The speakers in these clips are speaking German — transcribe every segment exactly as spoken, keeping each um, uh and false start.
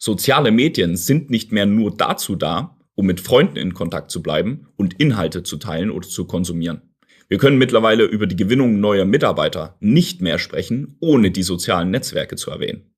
Soziale Medien sind nicht mehr nur dazu da, um mit Freunden in Kontakt zu bleiben und Inhalte zu teilen oder zu konsumieren. Wir können mittlerweile über die Gewinnung neuer Mitarbeiter nicht mehr sprechen, ohne die sozialen Netzwerke zu erwähnen.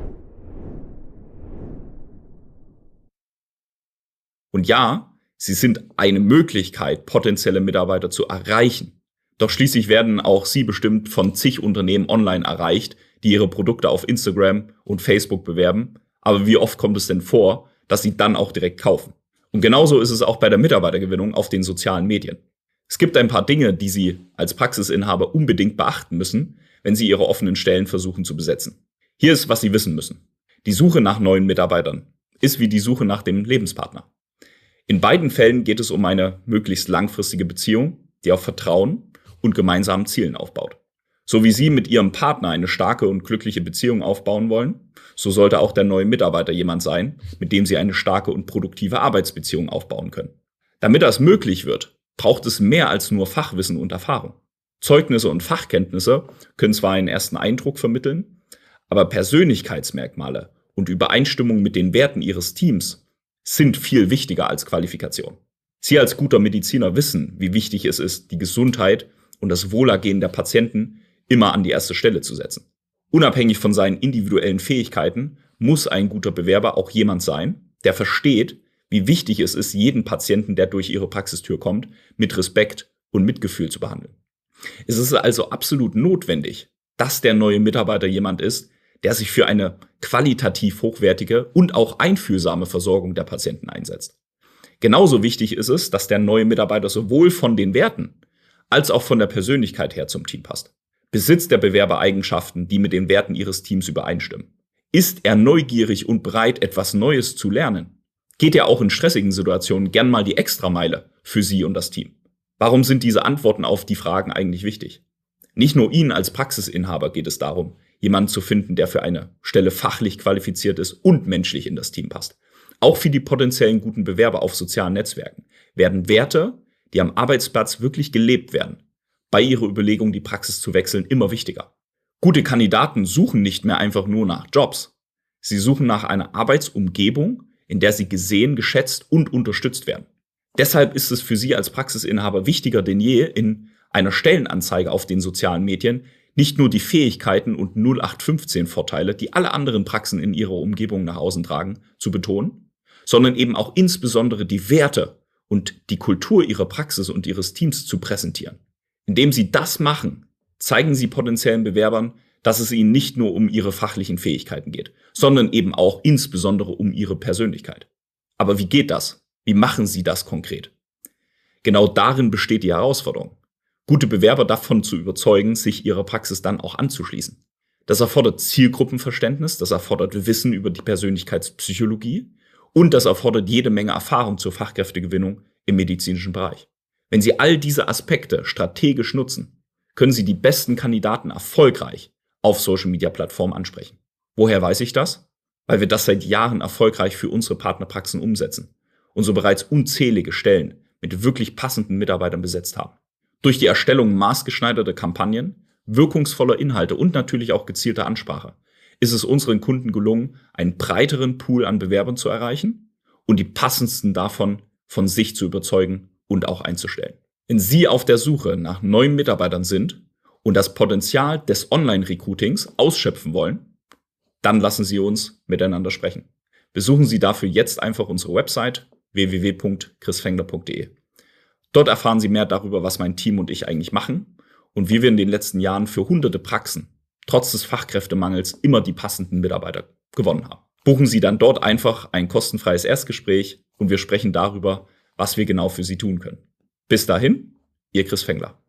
Und ja, sie sind eine Möglichkeit, potenzielle Mitarbeiter zu erreichen. Doch schließlich werden auch sie bestimmt von zig Unternehmen online erreicht, die ihre Produkte auf Instagram und Facebook bewerben. Aber wie oft kommt es denn vor, dass sie dann auch direkt kaufen? Und genauso ist es auch bei der Mitarbeitergewinnung auf den sozialen Medien. Es gibt ein paar Dinge, die Sie als Praxisinhaber unbedingt beachten müssen, wenn Sie Ihre offenen Stellen versuchen zu besetzen. Hier ist, was Sie wissen müssen. Die Suche nach neuen Mitarbeitern ist wie die Suche nach dem Lebenspartner. In beiden Fällen geht es um eine möglichst langfristige Beziehung, die auf Vertrauen und gemeinsamen Zielen aufbaut. So wie Sie mit Ihrem Partner eine starke und glückliche Beziehung aufbauen wollen, so sollte auch der neue Mitarbeiter jemand sein, mit dem Sie eine starke und produktive Arbeitsbeziehung aufbauen können. Damit das möglich wird, braucht es mehr als nur Fachwissen und Erfahrung. Zeugnisse und Fachkenntnisse können zwar einen ersten Eindruck vermitteln, aber Persönlichkeitsmerkmale und Übereinstimmung mit den Werten Ihres Teams sind viel wichtiger als Qualifikation. Sie als guter Mediziner wissen, wie wichtig es ist, die Gesundheit und das Wohlergehen der Patienten immer an die erste Stelle zu setzen. Unabhängig von seinen individuellen Fähigkeiten muss ein guter Bewerber auch jemand sein, der versteht, wie wichtig es ist, jeden Patienten, der durch ihre Praxistür kommt, mit Respekt und Mitgefühl zu behandeln. Es ist also absolut notwendig, dass der neue Mitarbeiter jemand ist, der sich für eine qualitativ hochwertige und auch einfühlsame Versorgung der Patienten einsetzt. Genauso wichtig ist es, dass der neue Mitarbeiter sowohl von den Werten als auch von der Persönlichkeit her zum Team passt. Besitzt der Bewerber Eigenschaften, die mit den Werten Ihres Teams übereinstimmen? Ist er neugierig und bereit, etwas Neues zu lernen? Geht er auch in stressigen Situationen gern mal die Extrameile für Sie und das Team? Warum sind diese Antworten auf die Fragen eigentlich wichtig? Nicht nur Ihnen als Praxisinhaber geht es darum, jemanden zu finden, der für eine Stelle fachlich qualifiziert ist und menschlich in das Team passt. Auch für die potenziellen guten Bewerber auf sozialen Netzwerken werden Werte, die am Arbeitsplatz wirklich gelebt werden, bei ihrer Überlegung, die Praxis zu wechseln, immer wichtiger. Gute Kandidaten suchen nicht mehr einfach nur nach Jobs. Sie suchen nach einer Arbeitsumgebung, in der sie gesehen, geschätzt und unterstützt werden. Deshalb ist es für Sie als Praxisinhaber wichtiger denn je, in einer Stellenanzeige auf den sozialen Medien nicht nur die Fähigkeiten und null acht fünfzehn Vorteile, die alle anderen Praxen in ihrer Umgebung nach außen tragen, zu betonen, sondern eben auch insbesondere die Werte und die Kultur Ihrer Praxis und Ihres Teams zu präsentieren. Indem Sie das machen, zeigen Sie potenziellen Bewerbern, dass es Ihnen nicht nur um Ihre fachlichen Fähigkeiten geht, sondern eben auch insbesondere um Ihre Persönlichkeit. Aber wie geht das? Wie machen Sie das konkret? Genau darin besteht die Herausforderung, gute Bewerber davon zu überzeugen, sich ihrer Praxis dann auch anzuschließen. Das erfordert Zielgruppenverständnis, das erfordert Wissen über die Persönlichkeitspsychologie und das erfordert jede Menge Erfahrung zur Fachkräftegewinnung im medizinischen Bereich. Wenn Sie all diese Aspekte strategisch nutzen, können Sie die besten Kandidaten erfolgreich auf Social-Media-Plattformen ansprechen. Woher weiß ich das? Weil wir das seit Jahren erfolgreich für unsere Partnerpraxen umsetzen und so bereits unzählige Stellen mit wirklich passenden Mitarbeitern besetzt haben. Durch die Erstellung maßgeschneiderter Kampagnen, wirkungsvoller Inhalte und natürlich auch gezielter Ansprache ist es unseren Kunden gelungen, einen breiteren Pool an Bewerbern zu erreichen und die passendsten davon von sich zu überzeugen und auch einzustellen. Wenn Sie auf der Suche nach neuen Mitarbeitern sind und das Potenzial des Online-Recruitings ausschöpfen wollen, dann lassen Sie uns miteinander sprechen. Besuchen Sie dafür jetzt einfach unsere Website w w w punkt chris fengler punkt de. Dort erfahren Sie mehr darüber, was mein Team und ich eigentlich machen und wie wir in den letzten Jahren für hunderte Praxen trotz des Fachkräftemangels immer die passenden Mitarbeiter gewonnen haben. Buchen Sie dann dort einfach ein kostenfreies Erstgespräch und wir sprechen darüber, was wir genau für Sie tun können. Bis dahin, Ihr Chris Fengler.